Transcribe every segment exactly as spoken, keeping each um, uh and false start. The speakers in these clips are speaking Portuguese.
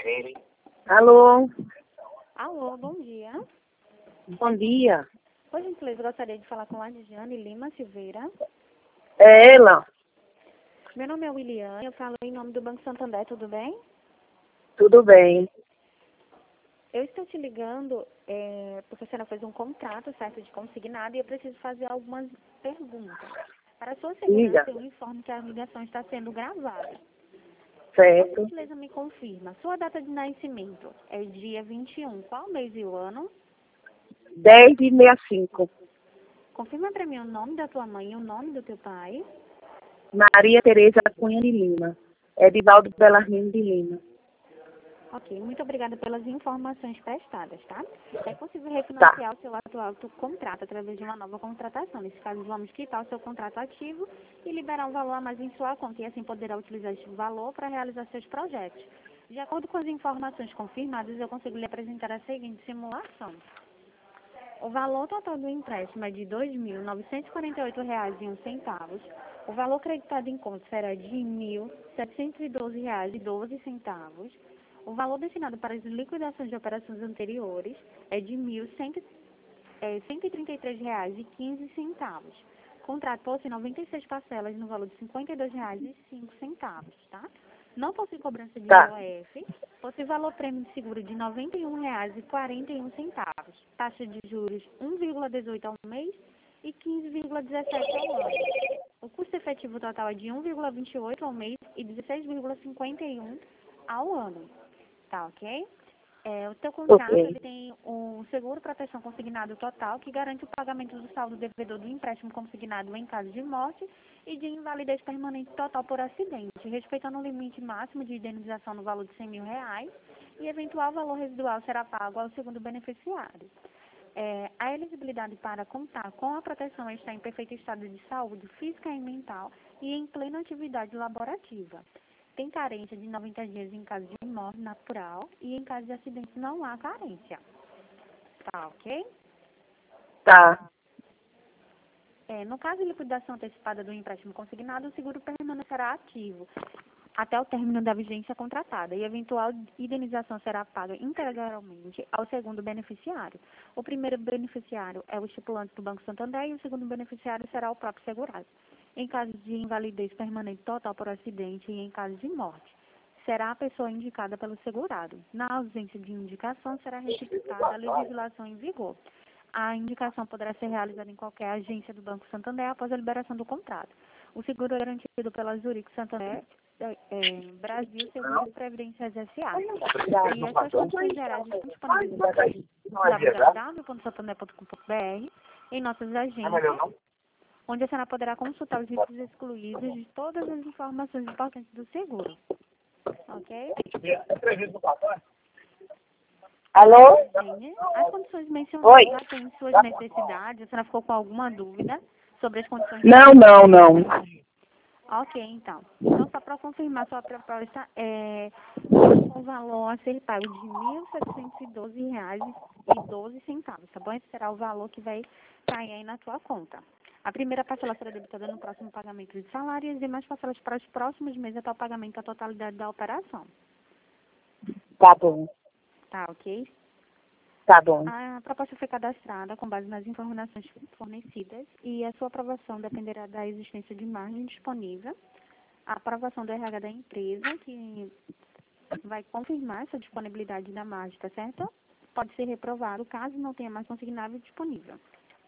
Alô, Alô, bom dia. bom dia. Por gentileza, gostaria de falar com a Diane Lima Silveira. É ela? Meu nome é William, eu falo em nome do Banco Santander, tudo bem? Tudo bem. Eu estou te ligando é, porque a senhora fez um contrato, certo, de consignado, e eu preciso fazer algumas perguntas. Para a sua Diga. segurança, eu informo que a ligação está sendo gravada. Por Certo. gentileza, me confirma. Sua data de nascimento é dia vinte e um. Qual mês e o ano? dez e sessenta e cinco. Confirma para mim o nome da tua mãe e o nome do teu pai. Maria Tereza Cunha de Lima. Edivaldo Belarmino de Lima. Ok, muito obrigada pelas informações prestadas, tá? É possível refinanciar o seu atual contrato através de uma nova contratação. Nesse caso, vamos quitar o seu contrato ativo e liberar um valor a mais em sua conta, e assim poderá utilizar este valor para realizar seus projetos. De acordo com as informações confirmadas, eu consigo lhe apresentar a seguinte simulação. O valor total do empréstimo é de dois mil novecentos e quarenta e oito reais e um centavo. O valor creditado em conta será de mil setecentos e doze reais e doze centavos. O valor destinado para as liquidações de operações anteriores é de mil cento e trinta e três reais e quinze centavos. O contrato possui noventa e seis parcelas no valor de cinquenta e dois reais e cinco centavos, tá? Não possui cobrança de Tá. I O F, possui valor prêmio de seguro de noventa e um reais e quarenta e um centavos. Taxa de juros um vírgula dezoito ao mês e quinze vírgula dezessete ao ano. O custo efetivo total é de um vírgula vinte e oito ao mês e dezesseis vírgula cinquenta e um ao ano. Tá, ok? É, o teu contrato Ok. ele tem um seguro proteção consignado total que garante o pagamento do saldo devedor do empréstimo consignado em caso de morte e de invalidez permanente total por acidente, respeitando o limite máximo de indenização no valor de cem mil reais e eventual valor residual será pago ao segundo beneficiário. É, a elegibilidade para contar com a proteção está em perfeito estado de saúde física e mental e em plena atividade laborativa. Tem carência de noventa dias em caso de morte natural e em caso de acidente não há carência. Tá, ok? Tá. É, no caso de liquidação antecipada do empréstimo consignado, o seguro permanecerá ativo até o término da vigência contratada e eventual indenização será paga integralmente ao segundo beneficiário. O primeiro beneficiário é o estipulante do Banco Santander e o segundo beneficiário será o próprio segurado. Em caso de invalidez permanente total por acidente e em caso de morte, será a pessoa indicada pelo segurado. Na ausência de indicação, será retificada a legislação em vigor. A indicação poderá ser realizada em qualquer agência do Banco Santander após a liberação do contrato. O seguro é garantido pela Zurich Santander é, é, Brasil Seguro e Previdências S A. E as suas condições gerais estão disponíveis no site w w w ponto santander ponto com ponto b r em nossas agências, onde a senhora poderá consultar os itens excluídos de todas as informações importantes do seguro. Ok? Alô? Bem, as condições mencionadas Oi. atendem suas necessidades. A senhora ficou com alguma dúvida sobre as condições? Não, não, não. Ok, então. Então, só para confirmar, sua proposta é com o valor a ser pago de mil setecentos e doze reais e doze centavos, tá bom? Esse será o valor que vai cair aí na tua conta. A primeira parcela será debitada no próximo pagamento de salário e as demais parcelas para os próximos meses até o pagamento da totalidade da operação. Tá bom. Tá, ok? Tá bom. A proposta foi cadastrada com base nas informações fornecidas e a sua aprovação dependerá da existência de margem disponível, a aprovação do R H da empresa, que vai confirmar essa disponibilidade da margem, tá certo? Pode ser reprovado caso não tenha mais consignável disponível.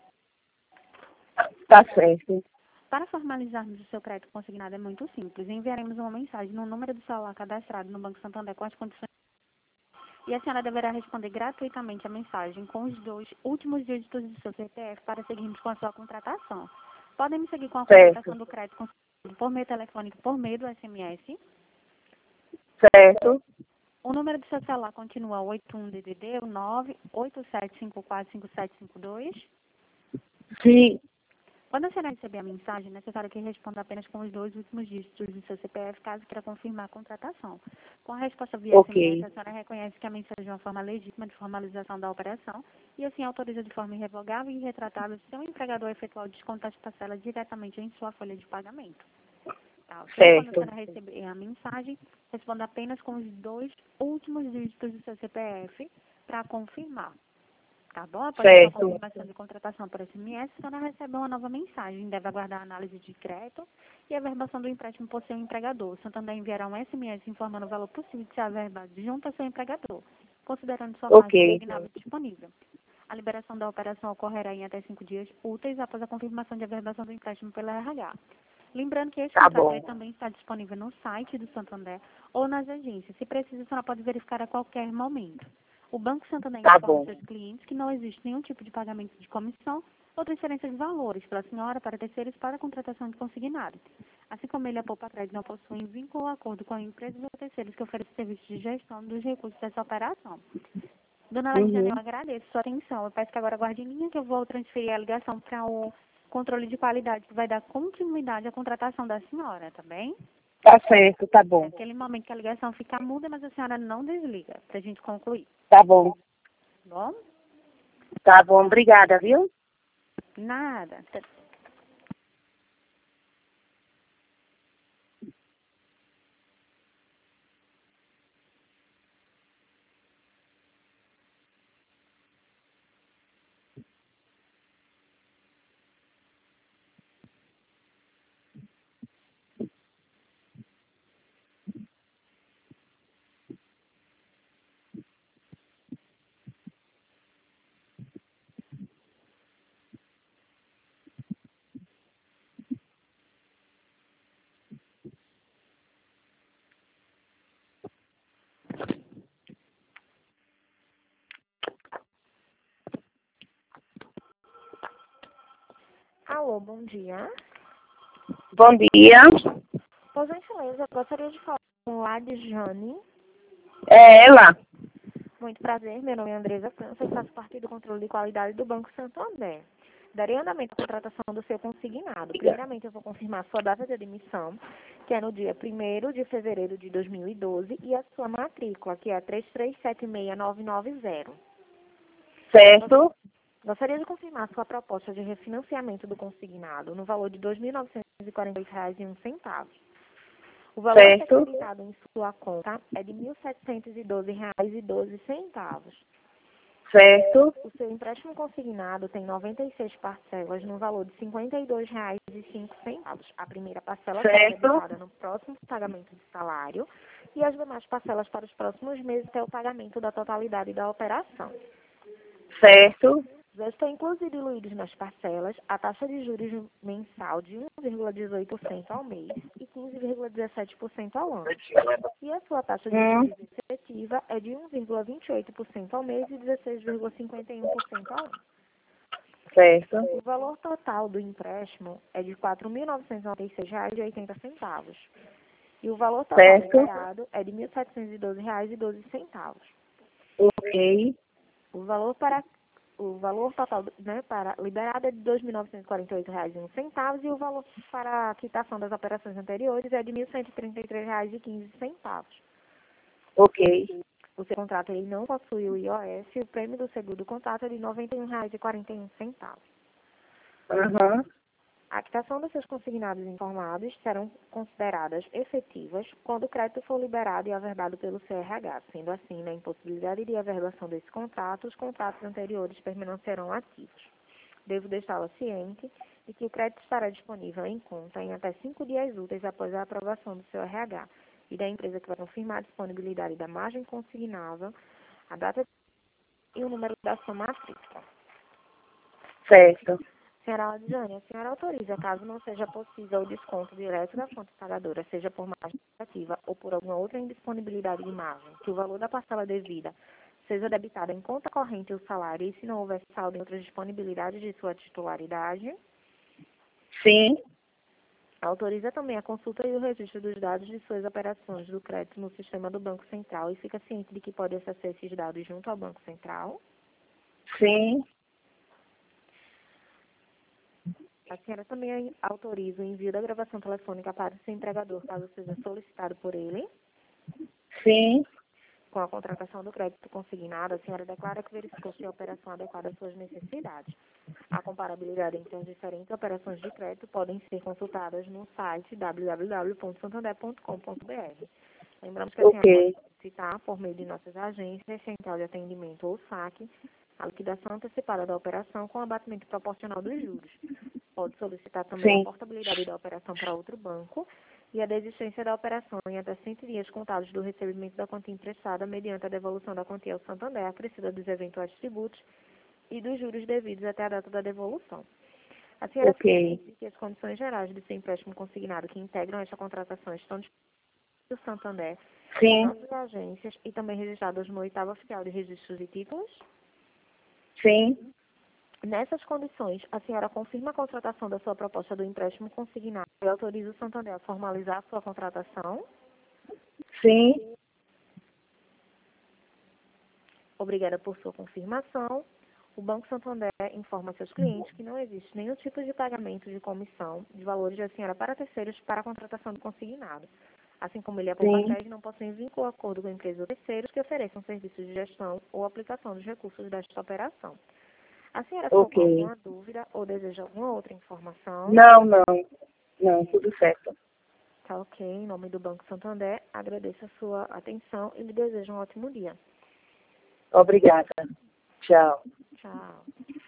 Tá certo. Para formalizarmos o seu crédito consignado é muito simples. Enviaremos uma mensagem no número do celular cadastrado no Banco Santander com as condições e a senhora deverá responder gratuitamente a mensagem com os dois últimos dígitos do seu C P F para seguirmos com a sua contratação. Podem me seguir com a Certo. contratação do crédito consignado por meio telefônico, por meio do S M S. Certo. O número do seu celular continua oito um D D D, o nove oito sete cinco quatro cinco sete cinco dois. Sim. Quando a senhora receber a mensagem, é necessário que responda apenas com os dois últimos dígitos do seu C P F, caso queira confirmar a contratação. Com a resposta via Ok. S M S, a senhora reconhece que a mensagem é uma forma legítima de formalização da operação e assim autoriza de forma irrevogável e irretratável seu empregador a efetuar o desconto das parcelas diretamente em sua folha de pagamento. Tá, ok? Quando a Certo. senhora receber a mensagem, responda apenas com os dois últimos dígitos do seu C P F para confirmar. Tá bom? Após a sua Certo. confirmação de contratação por S M S, a senhora recebe uma nova mensagem. Deve aguardar a análise de crédito e a averbação do empréstimo por seu empregador. O Santander enviará um S M S informando o valor possível de ser averbado junto ao seu empregador, considerando sua margem Ok. consignável disponível. A liberação da operação ocorrerá em até cinco dias úteis após a confirmação de averbação do empréstimo pela R H. Lembrando que esse Tá contrato bom. ele também está disponível no site do Santander ou nas agências. Se precisa, a senhora pode verificar a qualquer momento. O Banco Santander Tá informa bom. seus clientes que não existe nenhum tipo de pagamento de comissão ou transferência de valores para a senhora, para terceiros, para a contratação de consignado. Assim como ele, a Poupa Crédito, não possuem vínculo ou acordo com empresas ou terceiros que oferecem serviços de gestão dos recursos dessa operação. Dona Ladiane, eu Uhum. agradeço sua atenção. Eu peço que agora aguarde em linha que eu vou transferir a ligação para o controle de qualidade, que vai dar continuidade à contratação da senhora, tá bem? Tá certo, tá É bom. aquele momento que a ligação fica muda, mas a senhora não desliga, para a gente concluir, Tá bom. tá bom? Tá bom, obrigada, viu? Nada. Alô, bom dia. Bom dia. Por gentileza, eu gostaria de falar com Ladjane. É ela? Muito prazer, meu nome é Andresa França e faço parte do controle de qualidade do Banco Santander. Darei andamento à contratação do seu consignado. Primeiramente, eu vou confirmar sua data de admissão, que é no dia primeiro de fevereiro de dois mil e doze, e a sua matrícula, que é três três sete seis nove nove zero. Certo. Gostaria de confirmar sua proposta de refinanciamento do consignado no valor de dois mil novecentos e quarenta e oito reais e um centavo. O valor a ser Certo. creditado em sua conta é de mil setecentos e doze reais e doze centavos. Certo. O seu empréstimo consignado tem noventa e seis parcelas no valor de cinquenta e dois reais e cinco centavos. A primeira parcela será Certo. debitada no próximo pagamento de salário e as demais parcelas para os próximos meses até o pagamento da totalidade da operação. Certo. Já estão inclusos e diluídos nas parcelas a taxa de juros mensal de um vírgula dezoito por cento ao mês e quinze vírgula dezessete por cento ao ano. E a sua taxa de Hum. juros efetiva é de um vírgula vinte e oito por cento ao mês e dezesseis vírgula cinquenta e um por cento ao ano. Certo. O valor total do empréstimo é de quatro mil novecentos e noventa e seis reais e oitenta centavos. E o valor total Certo. liberado é de mil setecentos e doze reais e doze centavos. Ok. O valor para o valor total, né, para liberado é de dois mil novecentos e quarenta e oito reais e um centavo e o valor para a quitação das operações anteriores é de mil cento e trinta e três reais e quinze centavos. Ok. O seu contrato ele não possui o I O S e o prêmio do seguro do contrato é de noventa e um reais e quarenta e um centavos. Aham. A quitação dos seus consignados informados serão consideradas efetivas quando o crédito for liberado e averbado pelo C R H. Sendo assim, na impossibilidade de averbação desse contrato, os contratos anteriores permanecerão ativos. Devo deixá-la ciente de que o crédito estará disponível em conta em até cinco dias úteis após a aprovação do seu R H e da empresa que vai confirmar a disponibilidade da margem consignável, a data e o número da sua matrícula. Certo. Senhora Ladjane, a senhora autoriza, caso não seja possível o desconto direto da fonte pagadora, seja por margem negativa ou por alguma outra indisponibilidade de margem, que o valor da parcela devida seja debitado em conta corrente o salário e se não houver saldo em outras disponibilidades de sua titularidade. Sim. Autoriza também a consulta e o registro dos dados de suas operações do crédito no sistema do Banco Central e fica ciente de que pode acessar esses dados junto ao Banco Central. Sim. A senhora também autoriza o envio da gravação telefônica para o seu empregador, caso seja solicitado por ele. Sim. Com a contratação do crédito consignado, a senhora declara que verificou se a operação adequada às suas necessidades. A comparabilidade entre as diferentes operações de crédito podem ser consultadas no site w w w ponto santander ponto com ponto b r. Lembramos que a senhora Ok. pode solicitar, por meio de nossas agências, central de atendimento ou saque, a liquidação antecipada da operação com abatimento proporcional dos juros. Pode solicitar também Sim. a portabilidade da operação para outro banco e a desistência da operação em até cem dias contados do recebimento da quantia emprestada mediante a devolução da quantia ao Santander, acrescida dos eventuais tributos e dos juros devidos até a data da devolução. A senhora Ok. ciente que as condições gerais de seu empréstimo consignado que integram esta contratação estão disponíveis no Santander, em Sim. nossas agências e também registradas no oitavo Oficial de Registros de Títulos? Sim. Nessas condições, a senhora confirma a contratação da sua proposta do empréstimo consignado e autoriza o Santander a formalizar a sua contratação? Sim. Obrigada por sua confirmação. O Banco Santander informa seus clientes que não existe nenhum tipo de pagamento de comissão de valores da senhora para terceiros para a contratação do consignado. Assim como ele aponta Sim. crédito, não possuem vínculo ou acordo com empresas ou terceiros que ofereçam serviços de gestão ou aplicação dos recursos desta operação. A senhora ficou com Ok. alguma dúvida ou deseja alguma outra informação? Não, não. Não, tudo certo. Tá ok. Em nome do Banco Santander, agradeço a sua atenção e lhe desejo um ótimo dia. Obrigada. Tchau. Tchau.